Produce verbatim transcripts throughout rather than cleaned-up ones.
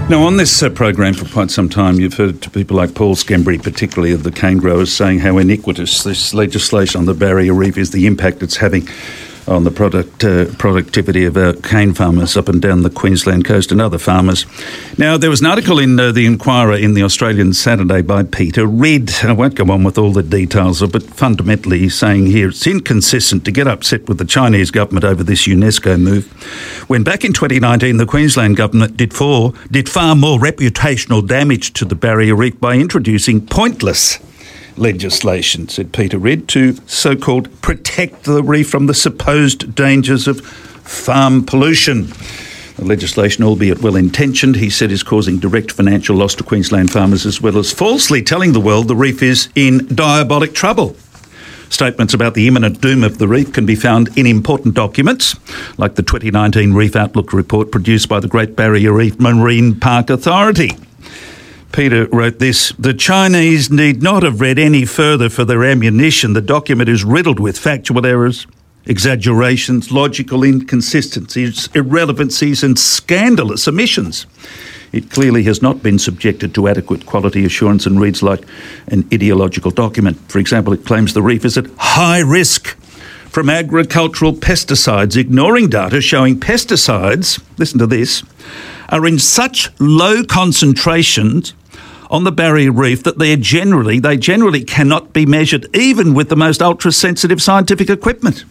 Now, on this uh, program for quite some time, you've heard to people like Paul Schembri, particularly of the cane growers, saying how iniquitous this legislation on the barrier reef is, the impact it's having on the product uh, productivity of our cane farmers up and down the Queensland coast and other farmers. Now, there was an article in uh, the Inquirer in the Australian Saturday by Peter Ridd. I won't go on with all the details of it, but fundamentally he's saying here it's inconsistent to get upset with the Chinese government over this UNESCO move, when back in twenty nineteen the Queensland government did, for, did far more reputational damage to the barrier reef by introducing pointless legislation, said Peter Ridd, to so-called protect the reef from the supposed dangers of farm pollution. The legislation, albeit well-intentioned, he said, is causing direct financial loss to Queensland farmers, as well as falsely telling the world the reef is in diabolic trouble. Statements about the imminent doom of the reef can be found in important documents, like the twenty nineteen Reef Outlook report produced by the Great Barrier Reef Marine Park Authority. Peter wrote this: the Chinese need not have read any further for their ammunition. The document is riddled with factual errors, exaggerations, logical inconsistencies, irrelevancies and scandalous omissions. It clearly has not been subjected to adequate quality assurance and reads like an ideological document. For example, it claims the reef is at high risk from agricultural pesticides, ignoring data showing pesticides, listen to this, are in such low concentrations on the barrier reef that they are generally they generally cannot be measured, even with the most ultra-sensitive scientific equipment.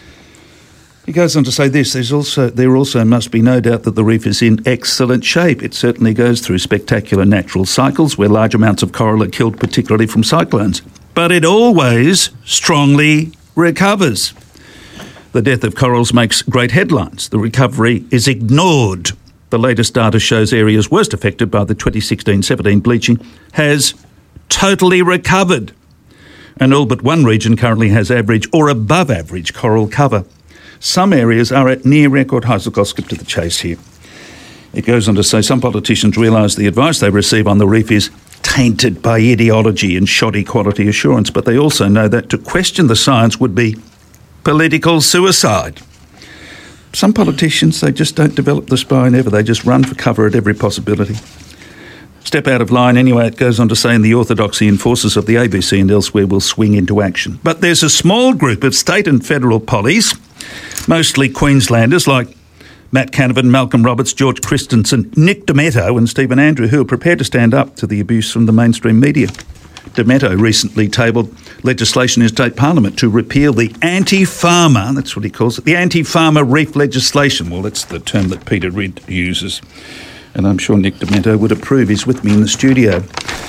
He goes on to say this: There's also there also must be no doubt that the reef is in excellent shape. It certainly goes through spectacular natural cycles where large amounts of coral are killed, particularly from cyclones. But it always strongly recovers. The death of corals makes great headlines. The recovery is ignored. The latest data shows areas worst affected by the twenty sixteen seventeen bleaching has totally recovered. And all but one region currently has average or above average coral cover. Some areas are at near record highs. Look, I'll skip to the chase here. It goes on to say some politicians realise the advice they receive on the reef is tainted by ideology and shoddy quality assurance, but they also know that to question the science would be political suicide. Some politicians, they just don't develop the spine ever. They just run for cover at every possibility. Step out of line anyway, it goes on to say, and the orthodoxy and forces of the A B C and elsewhere will swing into action. But there's a small group of state and federal pollies, mostly Queenslanders like Matt Canavan, Malcolm Roberts, George Christensen, Nick Demetto and Stephen Andrew, who are prepared to stand up to the abuse from the mainstream media. Demetto recently tabled legislation in state parliament to repeal the anti-farmer, that's what he calls it, the anti-farmer reef legislation. Well, that's the term that Peter Ridd uses, and I'm sure Nick Demetto would approve. He's with me in the studio.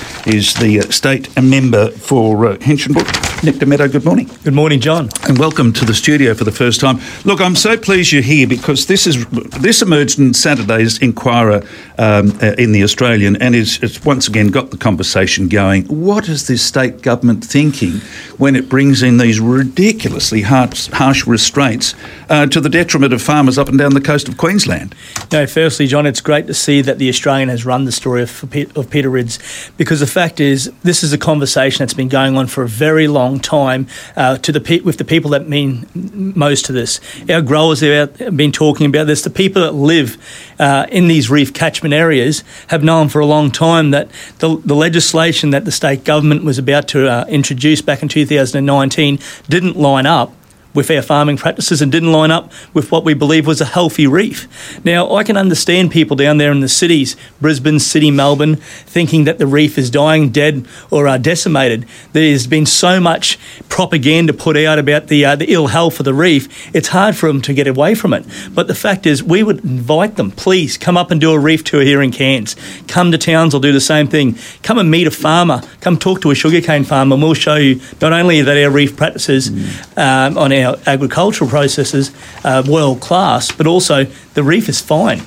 Is the uh, state member for uh, Hinchinbrook. Nick Demetto, good morning. Good morning, John. And welcome to the studio for the first time. Look, I'm so pleased you're here because this is this emerged in Saturday's Inquirer um, uh, in the Australian, and is it's once again got the conversation going. What is this state government thinking when it brings in these ridiculously harsh, harsh restraints uh, to the detriment of farmers up and down the coast of Queensland? No, firstly, John, it's great to see that the Australian has run the story of, of Peter Ridd's, because the fact is this is a conversation that's been going on for a very long time uh, to the pe- with the people that mean most to this. Our growers have been talking about this. The people that live uh, in these reef catchment areas have known for a long time that the, the legislation that the state government was about to uh, introduce back in two thousand nineteen didn't line up with our farming practices and didn't line up with what we believe was a healthy reef. Now, I can understand people down there in the cities, Brisbane, Sydney, Melbourne, thinking that the reef is dying, dead or uh, decimated. There's been so much propaganda put out about the uh, the ill health of the reef, it's hard for them to get away from it. But the fact is, we would invite them, please, come up and do a reef tour here in Cairns. Come to Townsville, do the same thing. Come and meet a farmer. Come talk to a sugarcane farmer, and we'll show you not only that our reef practices mm. um, on our our agricultural processes are world class, but also the reef is fine.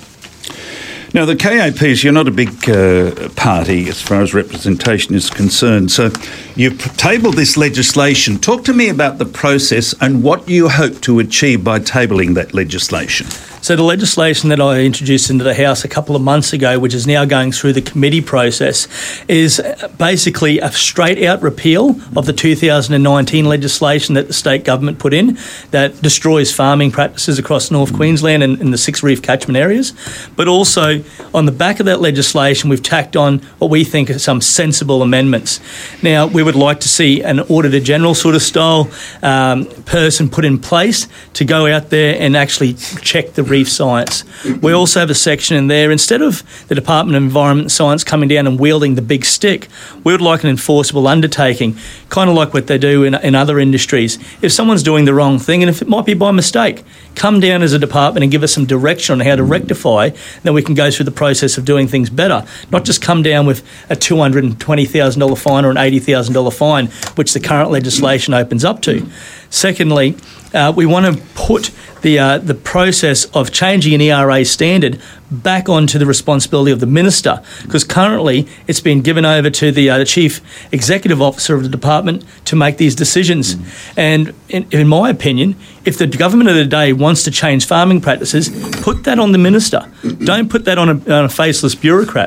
Now, the K A Ps, you're not a big uh, party as far as representation is concerned, so you've tabled this legislation. Talk to me about the process and what you hope to achieve by tabling that legislation. So the legislation that I introduced into the House a couple of months ago, which is now going through the committee process, is basically a straight-out repeal of the two thousand nineteen legislation that the state government put in that destroys farming practices across North Queensland and in the six reef catchment areas. But also, on the back of that legislation, we've tacked on what we think are some sensible amendments. Now, we would like to see an Auditor-General sort of style um, person put in place to go out there and actually check the reef science. We also have a section in there, instead of the Department of Environment and Science coming down and wielding the big stick, we would like an enforceable undertaking, kind of like what they do in, in other industries. If someone's doing the wrong thing, and if it might be by mistake, come down as a department and give us some direction on how to rectify, then we can go through the process of doing things better, not just come down with a two hundred twenty thousand dollars fine or an eighty thousand dollars fine, which the current legislation opens up to. Secondly, uh, we want to put the uh, the process of changing an E R A standard back onto the responsibility of the minister, because currently it's been given over to the, uh, the chief executive officer of the department to make these decisions. Mm. And in, in my opinion, if the government of the day wants to change farming practices, put that on the minister. Don't put that on a, on a faceless bureaucrat.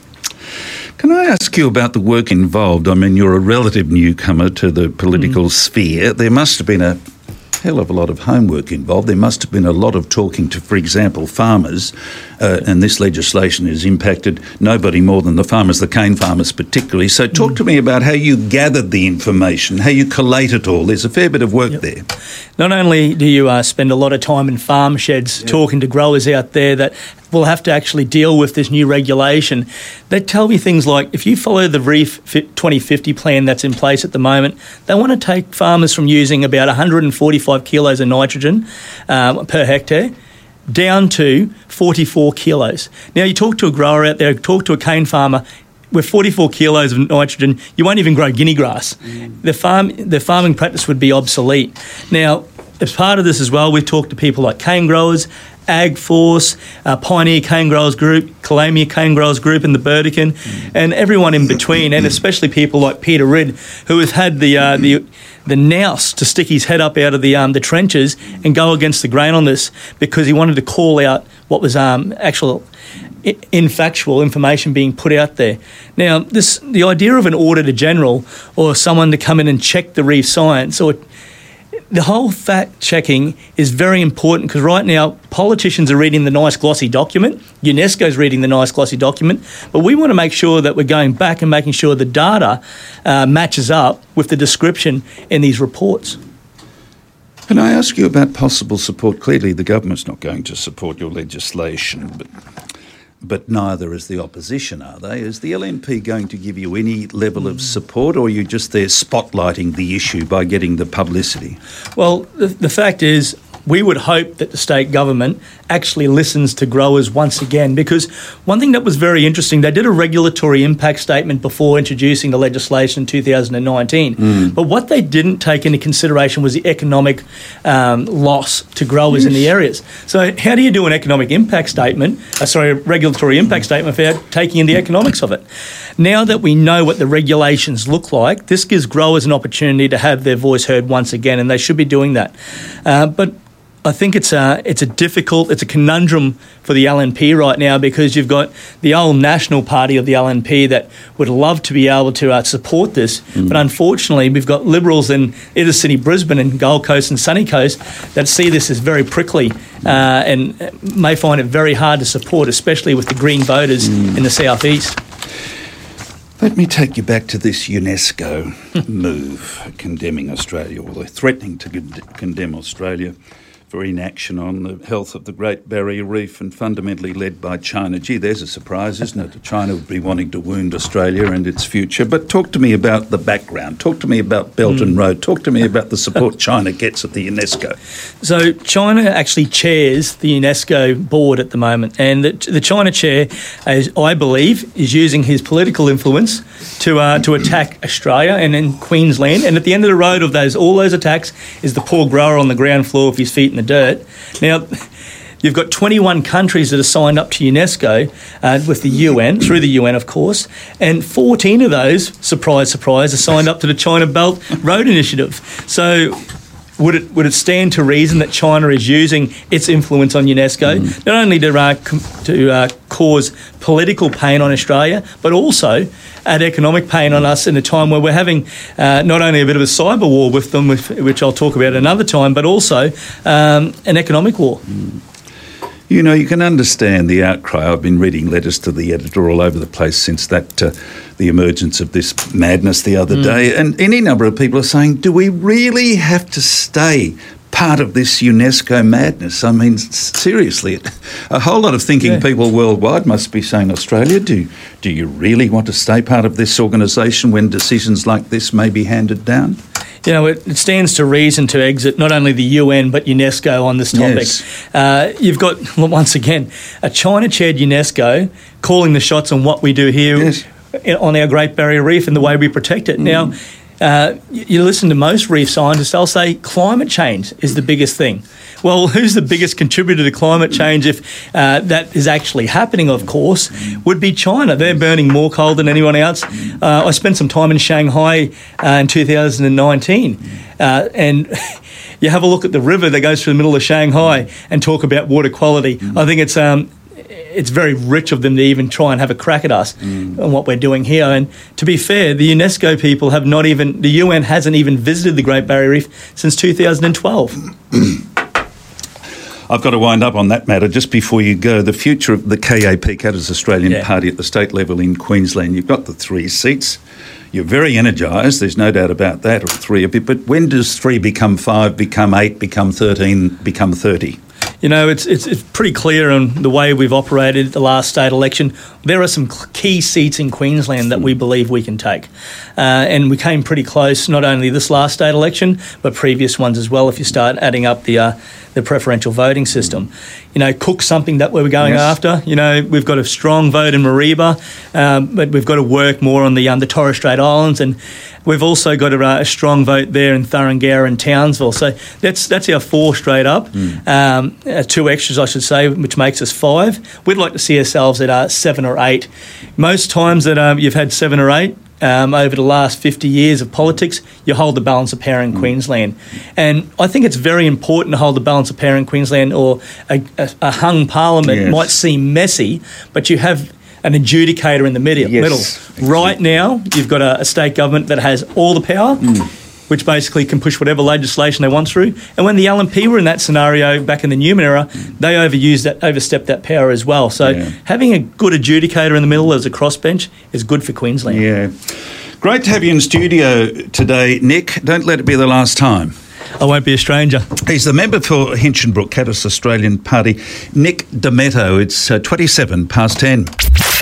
Can I ask you about the work involved? I mean, you're a relative newcomer to the political mm. sphere. There must have been a hell of a lot of homework involved. There must have been a lot of talking to, for example, farmers, uh, and this legislation has impacted nobody more than the farmers, the cane farmers particularly. So talk mm. to me about how you gathered the information, how you collate it all. There's a fair bit of work yep. there. Not only do you uh, spend a lot of time in farm sheds yep. talking to growers out there that will have to actually deal with this new regulation, they tell me things like, if you follow the Reef twenty fifty plan that's in place at the moment, they want to take farmers from using about one hundred forty-five kilos of nitrogen um, per hectare down to forty-four kilos. Now, you talk to a grower out there, talk to a cane farmer, with forty-four kilos of nitrogen, you won't even grow guinea grass. Mm. The farm, the farming practice would be obsolete. Now, as part of this as well, we've talked to people like cane growers, AgForce, uh, Pioneer Cane Growers Group, Calamia Cane Growers Group in the Burdekin, mm. and everyone in between, and especially people like Peter Ridd, who has had the uh, the the nous to stick his head up out of the um, the trenches and go against the grain on this, because he wanted to call out what was um, actual I- infactual information being put out there. Now, this the idea of an Auditor-General or someone to come in and check the reef science, or the whole fact-checking is very important, because right now politicians are reading the nice glossy document, UNESCO's reading the nice glossy document, but we want to make sure that we're going back and making sure the data uh, matches up with the description in these reports. Can I ask you about possible support? Clearly the government's not going to support your legislation, but but neither is the opposition, are they? Is the L N P going to give you any level of support, or are you just there spotlighting the issue by getting the publicity? Well, the, the fact is, we would hope that the state government actually listens to growers once again, because one thing that was very interesting, they did a regulatory impact statement before introducing the legislation in two thousand nineteen. Mm. But what they didn't take into consideration was the economic um, loss to growers yes. in the areas. So how do you do an economic impact statement, uh, sorry, a regulatory impact statement without taking in the economics of it? Now that we know what the regulations look like, this gives growers an opportunity to have their voice heard once again, and they should be doing that. Uh, but I think it's a it's a difficult, it's a conundrum for the L N P right now, because you've got the old national party of the L N P that would love to be able to uh, support this, mm. but unfortunately we've got Liberals in inner city Brisbane and Gold Coast and Sunny Coast that see this as very prickly uh, and may find it very hard to support, especially with the Green voters mm. in the southeast. Let me take you back to this UNESCO move condemning Australia, or they're threatening to con- condemn Australia for inaction on the health of the Great Barrier Reef, and fundamentally led by China. Gee, there's a surprise, isn't it? China would be wanting to wound Australia and its future. But talk to me about the background. Talk to me about Belt mm. and Road. Talk to me about the support China gets at the UNESCO. So China actually chairs the UNESCO board at the moment, and the, the China chair, as I believe, is using his political influence to uh, to attack Australia and then Queensland. And at the end of the road of those all those attacks is the poor grower on the ground floor with his feet in the dirt. Now, you've got twenty-one countries that are signed up to UNESCO uh, with the U N, through the U N, of course, and fourteen of those, surprise, surprise, are signed up to the China Belt Road Initiative. So would it would it stand to reason that China is using its influence on UNESCO, mm. not only to, uh, com- to uh, cause political pain on Australia, but also add economic pain on us in a time where we're having uh, not only a bit of a cyber war with them, which I'll talk about another time, but also um, an economic war. Mm. You know, you can understand the outcry. I've been reading letters to the editor all over the place since that, uh, the emergence of this madness the other mm. day. And any number of people are saying, do we really have to stay part of this UNESCO madness? I mean, seriously, a whole lot of thinking yeah. people worldwide must be saying, Australia, do, do you really want to stay part of this organisation when decisions like this may be handed down? You know, it, it stands to reason to exit not only the U N but UNESCO on this topic. Yes. Uh, you've got, once again, a China-chaired UNESCO calling the shots on what we do here yes. on our Great Barrier Reef and the way we protect it. Mm. Now, uh, you, you listen to most reef scientists, they'll say climate change is the biggest thing. Well, who's the biggest contributor to climate change if uh, that is actually happening, of course, would be China. They're burning more coal than anyone else. Uh, I spent some time in Shanghai uh, in two thousand nineteen uh, and you have a look at the river that goes through the middle of Shanghai and talk about water quality. I think it's um, it's very rich of them to even try and have a crack at us mm. on what we're doing here. And to be fair, the UNESCO people have not even, the U N hasn't even visited the Great Barrier Reef since two thousand twelve. I've got to wind up on that matter. Just before you go, the future of the K A P, Katter's Australian yeah. Party at the state level in Queensland, you've got the three seats. You're very energised, there's no doubt about that, or three of it. But when does three become five, become eight, become thirteen, become thirty? You know, it's, it's it's pretty clear on the way we've operated at the last state election. There are some key seats in Queensland that we believe we can take. Uh, and we came pretty close, not only this last state election, but previous ones as well, if you start adding up the uh, the preferential voting system. You know, Cook's something that we're going yes. after. You know, we've got a strong vote in Mareeba, um, but we've got to work more on the, um, the Torres Strait Islands, and we've also got a, a strong vote there in Thurungara and Townsville. So that's that's our four straight up. Mm. Um, uh, two extras, I should say, which makes us five. We'd like to see ourselves at uh, seven or eight. Most times that um, you've had seven or eight, Um, over the last fifty years of politics, you hold the balance of power in mm. Queensland. And I think it's very important to hold the balance of power in Queensland, or a, a, a hung parliament yes. might seem messy, but you have an adjudicator in the middle. Yes, middle. exactly. Right now, you've got a, a state government that has all the power, mm. which basically can push whatever legislation they want through. And when the L N P were in that scenario back in the Newman era, they overused that, overstepped that power as well. So yeah. having a good adjudicator in the middle as a crossbench is good for Queensland. Yeah. Great to have you in studio today, Nick. Don't let it be the last time. I won't be a stranger. He's the member for Hinchinbrook, Katter's Australian Party, Nick Dametto. It's uh, twenty-seven past ten.